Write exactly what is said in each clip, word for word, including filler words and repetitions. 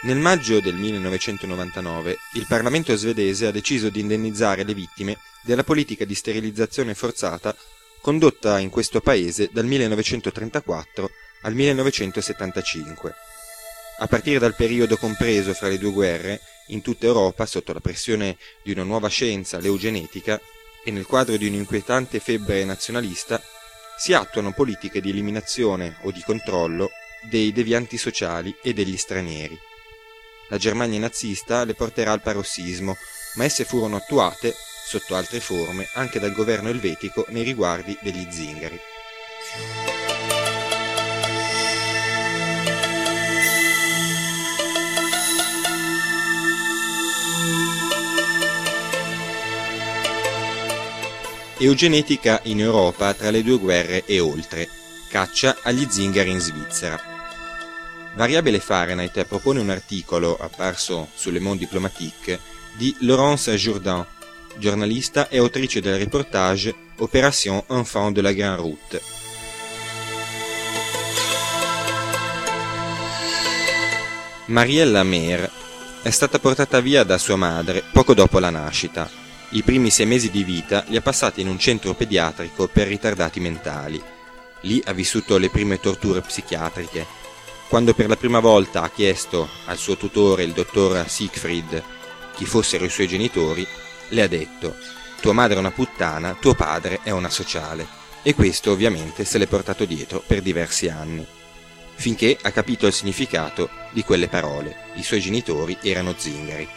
Nel maggio del millenovecentonovantanove il Parlamento svedese ha deciso di indennizzare le vittime della politica di sterilizzazione forzata condotta in questo paese dal millenovecentotrentaquattro al millenovecentosettantacinque. A partire dal periodo compreso fra le due guerre, in tutta Europa, sotto la pressione di una nuova scienza, l'eugenetica, e nel quadro di un'inquietante febbre nazionalista, si attuano politiche di eliminazione o di controllo dei devianti sociali e degli stranieri. La Germania nazista le porterà al parossismo, ma esse furono attuate, sotto altre forme, anche dal governo elvetico nei riguardi degli zingari. Eugenetica in Europa tra le due guerre e oltre. Caccia agli zingari in Svizzera. Variabile Fahrenheit propone un articolo apparso su Le Monde Diplomatique di Laurence Jourdan, giornalista e autrice del reportage Opération Enfant de la Grande Route. Mariella Mehr è stata portata via da sua madre poco dopo la nascita. I primi sei mesi di vita li ha passati in un centro pediatrico per ritardati mentali. Lì ha vissuto le prime torture psichiatriche. Quando per la prima volta ha chiesto al suo tutore, il dottor Siegfried, chi fossero i suoi genitori, le ha detto: tua madre è una puttana, tuo padre è una sociale. E questo ovviamente se l'è portato dietro per diversi anni, finché ha capito il significato di quelle parole. I suoi genitori erano zingari.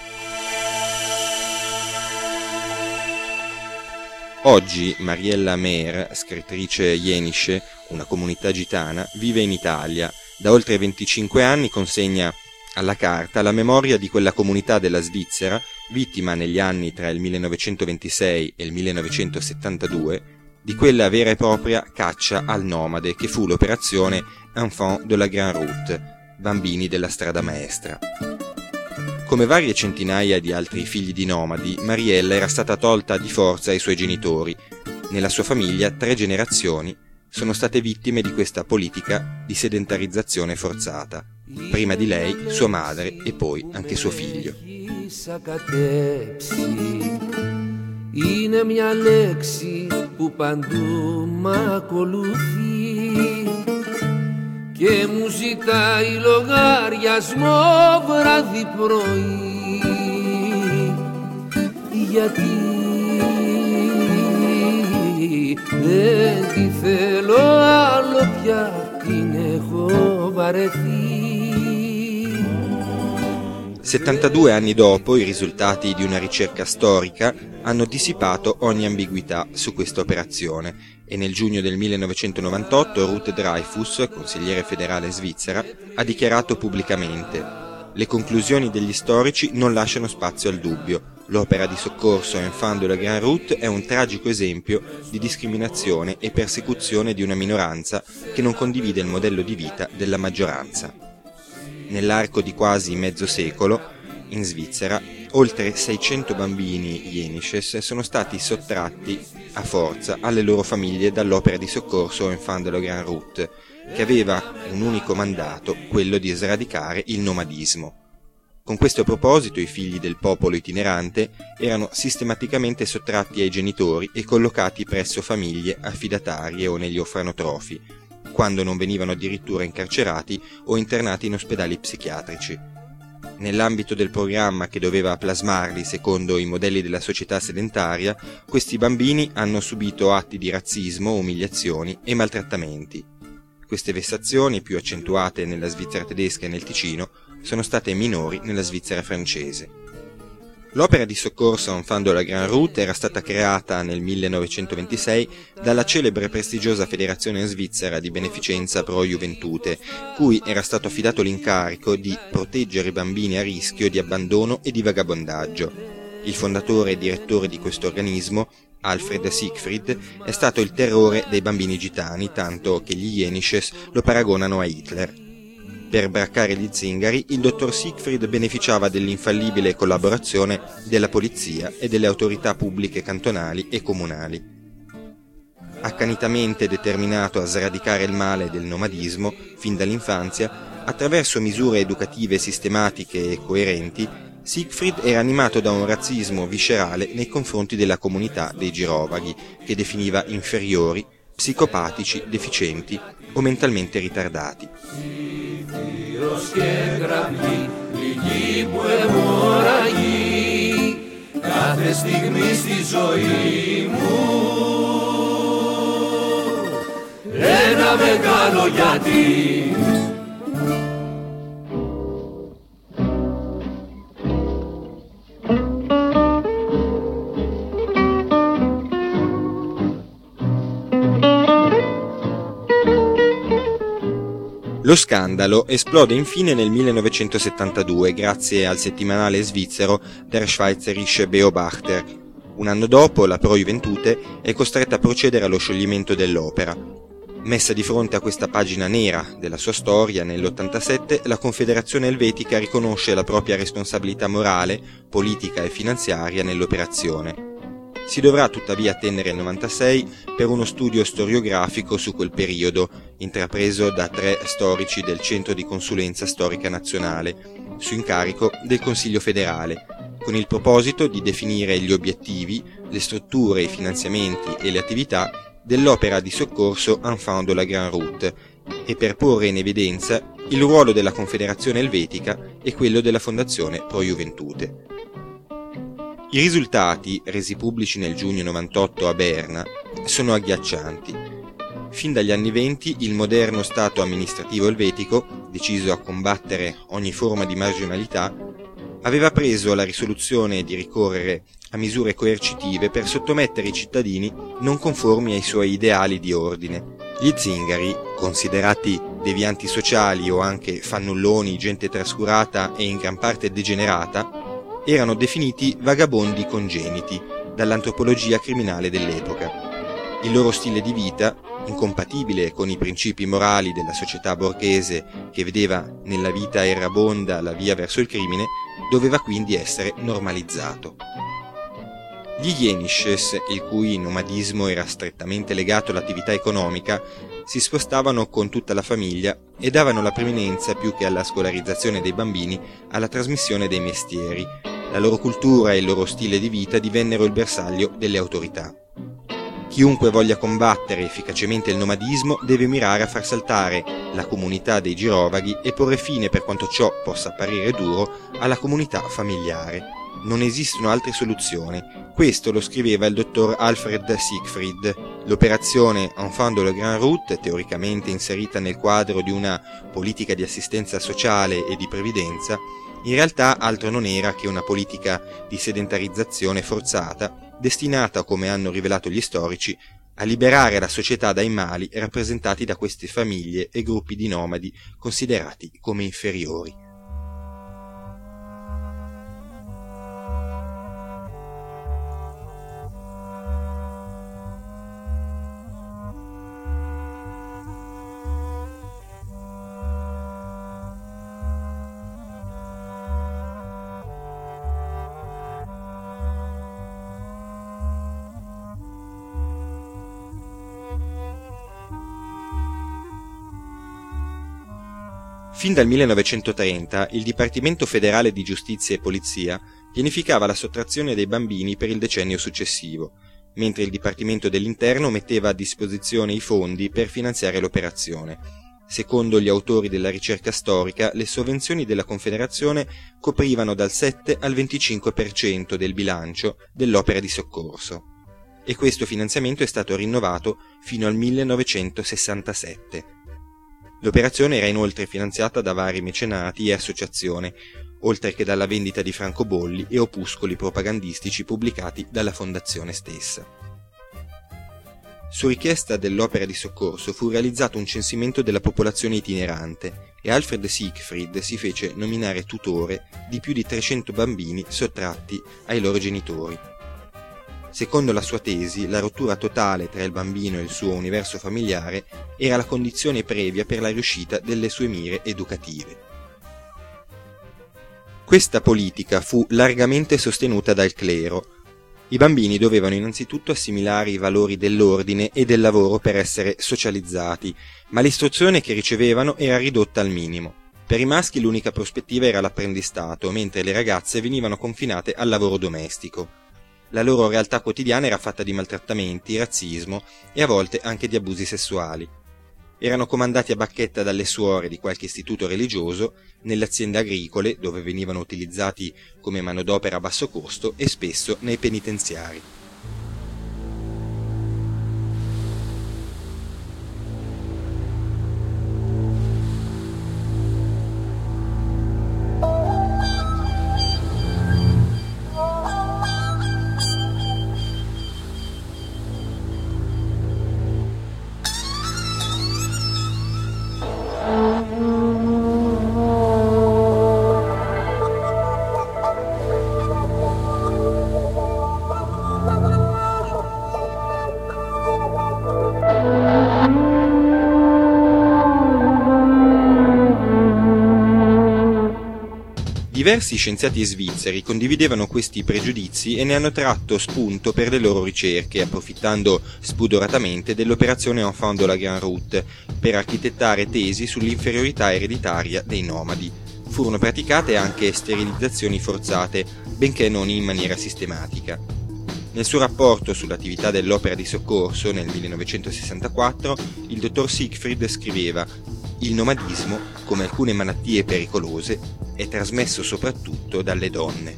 Oggi Mariella Mehr, scrittrice jenisce, una comunità gitana, vive in Italia. Da oltre venticinque anni consegna alla carta la memoria di quella comunità della Svizzera, vittima negli anni tra il millenovecentoventisei e il millenovecentosettantadue di quella vera e propria caccia al nomade che fu l'operazione Enfant de la Grande Route, bambini della strada maestra. Come varie centinaia di altri figli di nomadi, Mariella era stata tolta di forza ai suoi genitori. Nella sua famiglia tre generazioni sono state vittime di questa politica di sedentarizzazione forzata. Prima di lei, sua madre e poi anche suo figlio. Είναι μια λέξη που παντού μ' ακολουθεί και μου ζητάει λογαριασμό βράδυ πρωί. Γιατί δεν τη θέλω άλλο πια, την έχω βαρεθεί. settantadue anni dopo, i risultati di una ricerca storica hanno dissipato ogni ambiguità su questa operazione e nel giugno del millenovecentonovantotto Ruth Dreifuss, consigliere federale svizzera, ha dichiarato pubblicamente: le conclusioni degli storici non lasciano spazio al dubbio. L'opera di soccorso Enfant de la Grande Route è un tragico esempio di discriminazione e persecuzione di una minoranza che non condivide il modello di vita della maggioranza. Nell'arco di quasi mezzo secolo, in Svizzera, oltre seicento bambini jenisches sono stati sottratti a forza alle loro famiglie dall'opera di soccorso Enfant de la Grande Route, che aveva un unico mandato, quello di sradicare il nomadismo. Con questo proposito i figli del popolo itinerante erano sistematicamente sottratti ai genitori e collocati presso famiglie affidatarie o negli orfanotrofi, quando non venivano addirittura incarcerati o internati in ospedali psichiatrici. Nell'ambito del programma che doveva plasmarli secondo i modelli della società sedentaria, questi bambini hanno subito atti di razzismo, umiliazioni e maltrattamenti. Queste vessazioni, più accentuate nella Svizzera tedesca e nel Ticino, sono state minori nella Svizzera francese. L'opera di soccorso Enfant de la Grande Route era stata creata nel millenovecentoventisei dalla celebre e prestigiosa Federazione Svizzera di Beneficenza Pro Juventute, cui era stato affidato l'incarico di proteggere i bambini a rischio di abbandono e di vagabondaggio. Il fondatore e direttore di questo organismo, Alfred Siegfried, è stato il terrore dei bambini gitani, tanto che gli jenisches lo paragonano a Hitler. Per braccare gli zingari, il dottor Siegfried beneficiava dell'infallibile collaborazione della polizia e delle autorità pubbliche cantonali e comunali. Accanitamente determinato a sradicare il male del nomadismo fin dall'infanzia, Attraverso misure educative sistematiche e coerenti, Siegfried era animato da un razzismo viscerale nei confronti della comunità dei girovaghi, che definiva inferiori, psicopatici, deficienti o mentalmente ritardati. Κάθε στιγμή στη ζωή μου ένα μεγάλο γιατί. Lo scandalo esplode infine nel millenovecentosettantadue grazie al settimanale svizzero Der Schweizerische Beobachter. Un anno dopo la Pro Juventute è costretta a procedere allo scioglimento dell'opera. Messa di fronte a questa pagina nera della sua storia, nell'ottantasette la Confederazione Elvetica riconosce la propria responsabilità morale, politica e finanziaria nell'operazione. Si dovrà tuttavia attendere il novantasei per uno studio storiografico su quel periodo, intrapreso da tre storici del Centro di Consulenza Storica Nazionale, su incarico del Consiglio federale, con il proposito di definire gli obiettivi, le strutture, i finanziamenti e le attività dell'opera di soccorso Enfants de la Grande Route e per porre in evidenza il ruolo della Confederazione Elvetica e quello della Fondazione Pro Juventute. I risultati, resi pubblici nel giugno novantotto a Berna, sono agghiaccianti. Fin dagli anni venti il moderno Stato amministrativo elvetico, deciso a combattere ogni forma di marginalità, aveva preso la risoluzione di ricorrere a misure coercitive per sottomettere i cittadini non conformi ai suoi ideali di ordine. Gli zingari, considerati devianti sociali o anche fannulloni, gente trascurata e in gran parte degenerata, erano definiti vagabondi congeniti dall'antropologia criminale dell'epoca. Il loro stile di vita, incompatibile con i principi morali della società borghese che vedeva nella vita errabonda la via verso il crimine, doveva quindi essere normalizzato. Gli Jenisches, il cui nomadismo era strettamente legato all'attività economica, si spostavano con tutta la famiglia e davano la preminenza più che alla scolarizzazione dei bambini alla trasmissione dei mestieri. La loro cultura e il loro stile di vita divennero il bersaglio delle autorità. Chiunque voglia combattere efficacemente il nomadismo deve mirare a far saltare la comunità dei girovaghi e porre fine, per quanto ciò possa apparire duro, alla comunità familiare. Non esistono altre soluzioni. Questo lo scriveva il dottor Alfred Siegfried. L'operazione Enfants de la Grande Route, teoricamente inserita nel quadro di una politica di assistenza sociale e di previdenza, in realtà altro non era che una politica di sedentarizzazione forzata, destinata, come hanno rivelato gli storici, a liberare la società dai mali rappresentati da queste famiglie e gruppi di nomadi considerati come inferiori. Fin dal millenovecentotrenta il Dipartimento federale di Giustizia e Polizia pianificava la sottrazione dei bambini per il decennio successivo, mentre il Dipartimento dell'Interno metteva a disposizione i fondi per finanziare l'operazione. Secondo gli autori della ricerca storica, le sovvenzioni della Confederazione coprivano dal sette al venticinque per cento del bilancio dell'opera di soccorso, e questo finanziamento è stato rinnovato fino al millenovecentosessantasette. L'operazione era inoltre finanziata da vari mecenati e associazioni, oltre che dalla vendita di francobolli e opuscoli propagandistici pubblicati dalla fondazione stessa. Su richiesta dell'opera di soccorso fu realizzato un censimento della popolazione itinerante e Alfred Siegfried si fece nominare tutore di più di trecento bambini sottratti ai loro genitori. Secondo la sua tesi, la rottura totale tra il bambino e il suo universo familiare era la condizione previa per la riuscita delle sue mire educative. Questa politica fu largamente sostenuta dal clero. I bambini dovevano innanzitutto assimilare i valori dell'ordine e del lavoro per essere socializzati, ma l'istruzione che ricevevano era ridotta al minimo. Per i maschi l'unica prospettiva era l'apprendistato, mentre le ragazze venivano confinate al lavoro domestico. La loro realtà quotidiana era fatta di maltrattamenti, razzismo e a volte anche di abusi sessuali. Erano comandati a bacchetta dalle suore di qualche istituto religioso, nelle aziende agricole, dove venivano utilizzati come manodopera a basso costo, e spesso nei penitenziari. Diversi scienziati svizzeri condividevano questi pregiudizi e ne hanno tratto spunto per le loro ricerche, approfittando spudoratamente dell'operazione Enfant de la Grande Route per architettare tesi sull'inferiorità ereditaria dei nomadi. Furono praticate anche sterilizzazioni forzate, benché non in maniera sistematica. Nel suo rapporto sull'attività dell'opera di soccorso nel millenovecentosessantaquattro, il dottor Siegfried scriveva: «Il nomadismo, come alcune malattie pericolose, è trasmesso soprattutto dalle donne».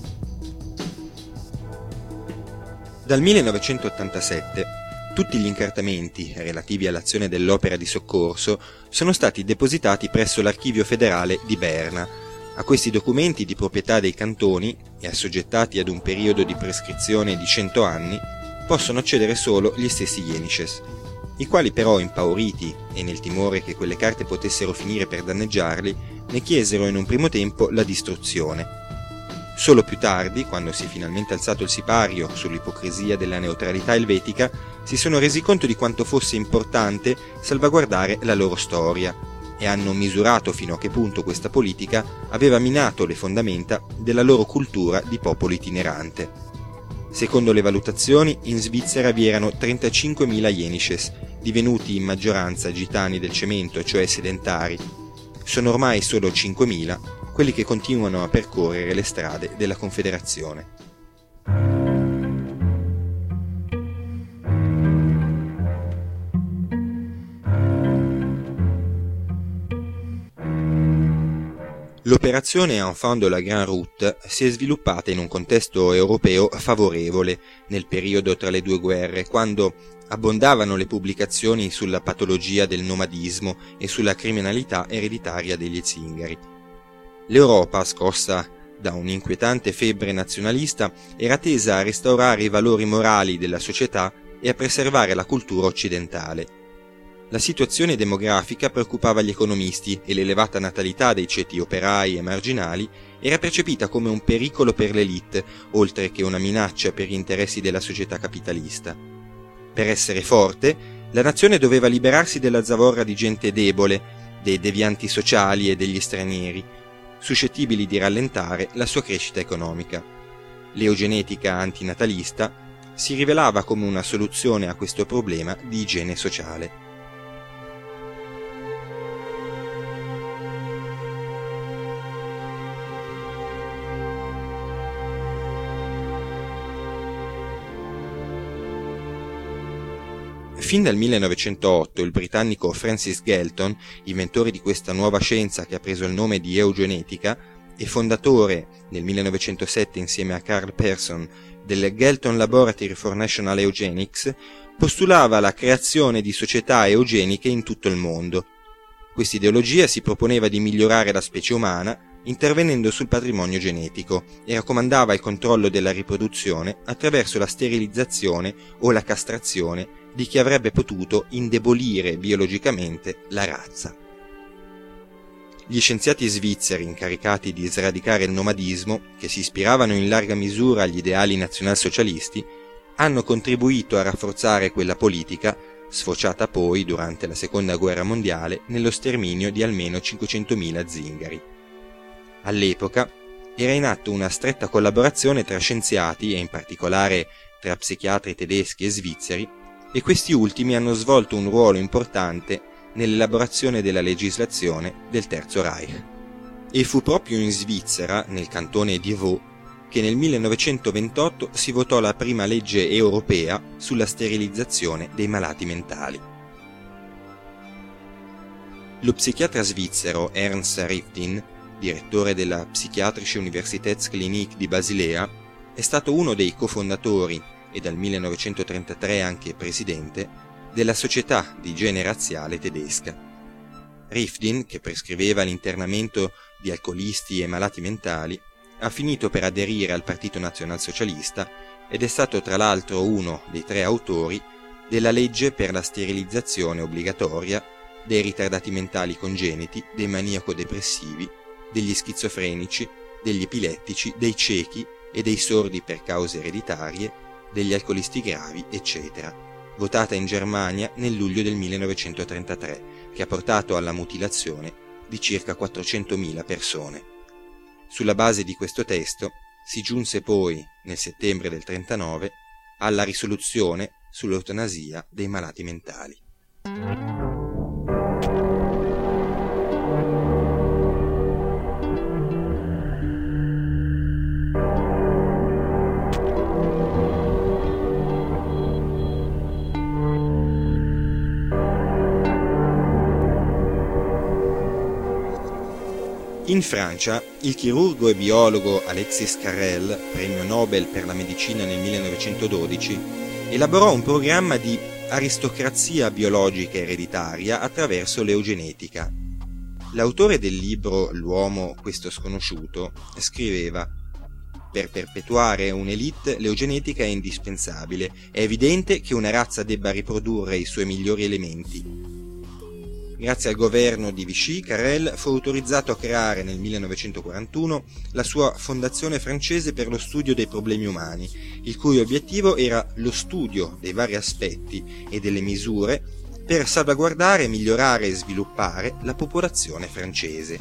Dal millenovecentottantasette tutti gli incartamenti relativi all'azione dell'opera di soccorso sono stati depositati presso l'Archivio federale di Berna. A questi documenti di proprietà dei cantoni e assoggettati ad un periodo di prescrizione di cento anni possono accedere solo gli stessi Jenisches, i quali però, impauriti e nel timore che quelle carte potessero finire per danneggiarli, ne chiesero in un primo tempo la distruzione. Solo più tardi, quando si è finalmente alzato il sipario sull'ipocrisia della neutralità elvetica, si sono resi conto di quanto fosse importante salvaguardare la loro storia e hanno misurato fino a che punto questa politica aveva minato le fondamenta della loro cultura di popolo itinerante. Secondo le valutazioni, in Svizzera vi erano trentacinquemila Jenisches, divenuti in maggioranza gitani del cemento, cioè sedentari. Sono ormai solo cinquemila quelli che continuano a percorrere le strade della Confederazione. L'operazione Enfant de la Grande Route si è sviluppata in un contesto europeo favorevole nel periodo tra le due guerre, quando abbondavano le pubblicazioni sulla patologia del nomadismo e sulla criminalità ereditaria degli zingari. L'Europa, scossa da un'inquietante febbre nazionalista, era tesa a restaurare i valori morali della società e a preservare la cultura occidentale. La situazione demografica preoccupava gli economisti e l'elevata natalità dei ceti operai e marginali era percepita come un pericolo per l'élite, oltre che una minaccia per gli interessi della società capitalista. Per essere forte, la nazione doveva liberarsi della zavorra di gente debole, dei devianti sociali e degli stranieri, suscettibili di rallentare la sua crescita economica. L'eugenetica antinatalista si rivelava come una soluzione a questo problema di igiene sociale. Fin dal millenovecentootto il britannico Francis Galton, inventore di questa nuova scienza che ha preso il nome di eugenetica e fondatore nel millenovecentosette insieme a Carl Pearson del Galton Laboratory for National Eugenics, postulava la creazione di società eugeniche in tutto il mondo. Questa ideologia si proponeva di migliorare la specie umana intervenendo sul patrimonio genetico e raccomandava il controllo della riproduzione attraverso la sterilizzazione o la castrazione di chi avrebbe potuto indebolire biologicamente la razza. Gli scienziati svizzeri incaricati di sradicare il nomadismo, che si ispiravano in larga misura agli ideali nazionalsocialisti, hanno contribuito a rafforzare quella politica, sfociata poi, durante la Seconda Guerra Mondiale, nello sterminio di almeno cinquecentomila zingari. All'epoca era in atto una stretta collaborazione tra scienziati e in particolare tra psichiatri tedeschi e svizzeri, e questi ultimi hanno svolto un ruolo importante nell'elaborazione della legislazione del Terzo Reich. E fu proprio in Svizzera, nel cantone di Vaud, che nel millenovecentoventotto si votò la prima legge europea sulla sterilizzazione dei malati mentali. Lo psichiatra svizzero Ernst Rifdin, direttore della Psychiatrische Universitätsklinik di Basilea, è stato uno dei cofondatori e dal millenovecentotrentatré anche presidente della Società di Igiene Razziale tedesca. Rifdin, che prescriveva l'internamento di alcolisti e malati mentali, ha finito per aderire al Partito Nazionalsocialista ed è stato tra l'altro uno dei tre autori della legge per la sterilizzazione obbligatoria dei ritardati mentali congeniti, dei maniaco-depressivi, degli schizofrenici, degli epilettici, dei ciechi e dei sordi per cause ereditarie, degli alcolisti gravi, eccetera, votata in Germania nel luglio del millenovecentotrentatré, che ha portato alla mutilazione di circa quattrocentomila persone. Sulla base di questo testo si giunse poi, nel settembre del trentanove, alla risoluzione sull'eutanasia dei malati mentali. In Francia, il chirurgo e biologo Alexis Carrel, premio Nobel per la medicina nel millenovecentododici, elaborò un programma di aristocrazia biologica ereditaria attraverso l'eugenetica. L'autore del libro L'uomo, questo sconosciuto, scriveva: per perpetuare un'elite l'eugenetica è indispensabile, è evidente che una razza debba riprodurre i suoi migliori elementi. Grazie al governo di Vichy, Carrel fu autorizzato a creare nel millenovecentoquarantuno la sua Fondazione francese per lo studio dei problemi umani, il cui obiettivo era lo studio dei vari aspetti e delle misure per salvaguardare, migliorare e sviluppare la popolazione francese.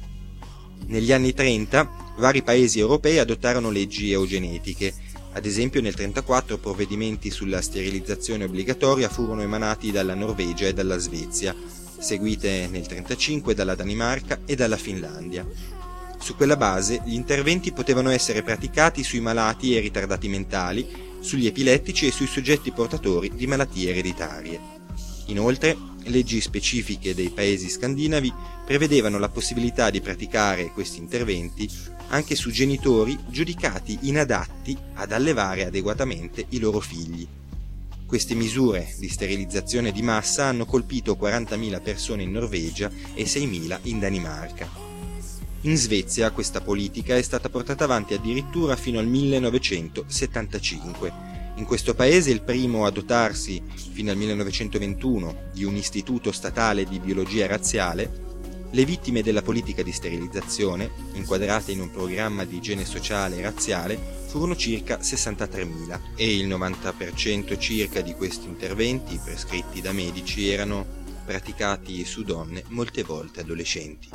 Negli anni trenta, vari paesi europei adottarono leggi eugenetiche. Ad esempio, nel trentaquattro provvedimenti sulla sterilizzazione obbligatoria furono emanati dalla Norvegia e dalla Svezia, seguite nel trentacinque dalla Danimarca e dalla Finlandia. Su quella base gli interventi potevano essere praticati sui malati e ritardati mentali, sugli epilettici e sui soggetti portatori di malattie ereditarie. Inoltre, leggi specifiche dei paesi scandinavi prevedevano la possibilità di praticare questi interventi anche su genitori giudicati inadatti ad allevare adeguatamente i loro figli. Queste misure di sterilizzazione di massa hanno colpito quarantamila persone in Norvegia e seimila in Danimarca. In Svezia questa politica è stata portata avanti addirittura fino al millenovecentosettantacinque. In questo paese, il primo a dotarsi fino al millenovecentoventuno di un istituto statale di biologia razziale, le vittime della politica di sterilizzazione, inquadrate in un programma di igiene sociale e razziale, furono circa sessantatremila e il novanta per cento circa di questi interventi, prescritti da medici, erano praticati su donne molte volte adolescenti.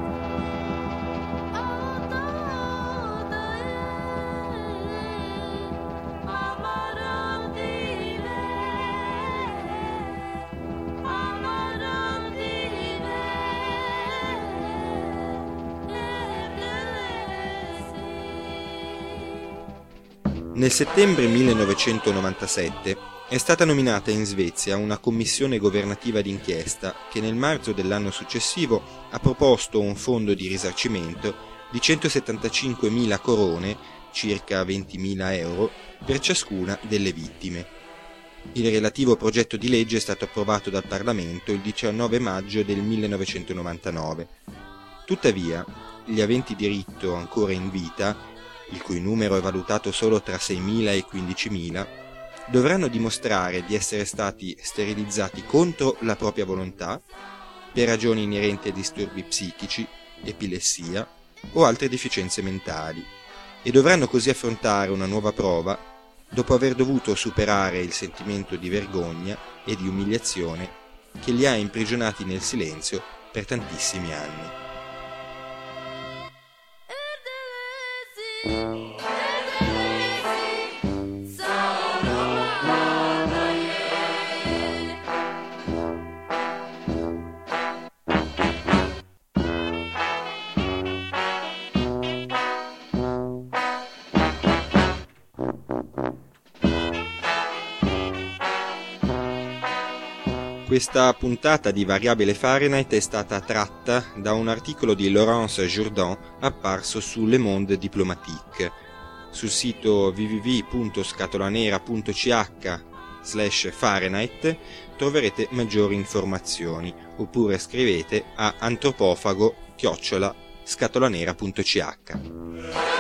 Nel settembre millenovecentonovantasette è stata nominata in Svezia una commissione governativa d'inchiesta che nel marzo dell'anno successivo ha proposto un fondo di risarcimento di centosettantacinquemila corone, circa ventimila euro, per ciascuna delle vittime. Il relativo progetto di legge è stato approvato dal Parlamento il diciannove maggio del millenovecentonovantanove. Tuttavia, gli aventi diritto ancora in vita, il cui numero è valutato solo tra seimila e quindicimila, dovranno dimostrare di essere stati sterilizzati contro la propria volontà, per ragioni inerenti a disturbi psichici, epilessia o altre deficienze mentali, e dovranno così affrontare una nuova prova dopo aver dovuto superare il sentimento di vergogna e di umiliazione che li ha imprigionati nel silenzio per tantissimi anni. Questa puntata di Variabile Fahrenheit è stata tratta da un articolo di Laurence Jourdan apparso su Le Monde Diplomatique. Sul sito w w w punto scatolanera punto c h slash Fahrenheit troverete maggiori informazioni, oppure scrivete a antropofago chiocciola scatolanera punto c h.